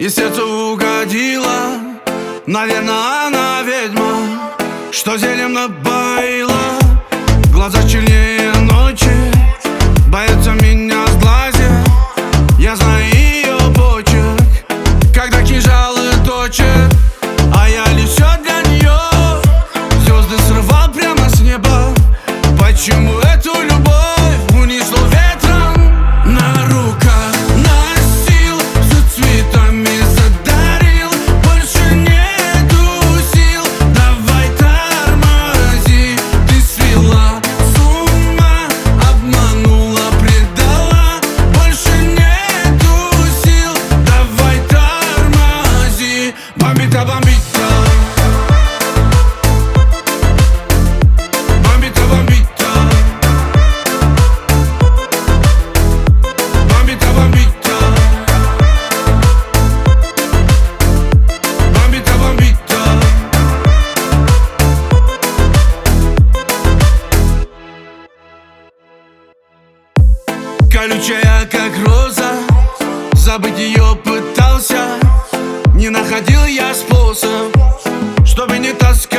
и сердце угодила. Наверное, она ведьма, что зельем напоила. Глаза чернее ночи, боится меня сглазить. Я знаю ее почерк, когда кинжалы точит. А я лишь все для нее, звезды срывал прямо с неба. Почему эту любовь унесло ветром? На руках носил, за цветами задарил. Больше нету сил, давай тормози. Ты свела с ума, обманула, предала. Больше нету сил, давай тормози. Бомбита, бомбита. Колючая, как роза, забыть ее пытался. Не находил я способ, чтобы не таскать.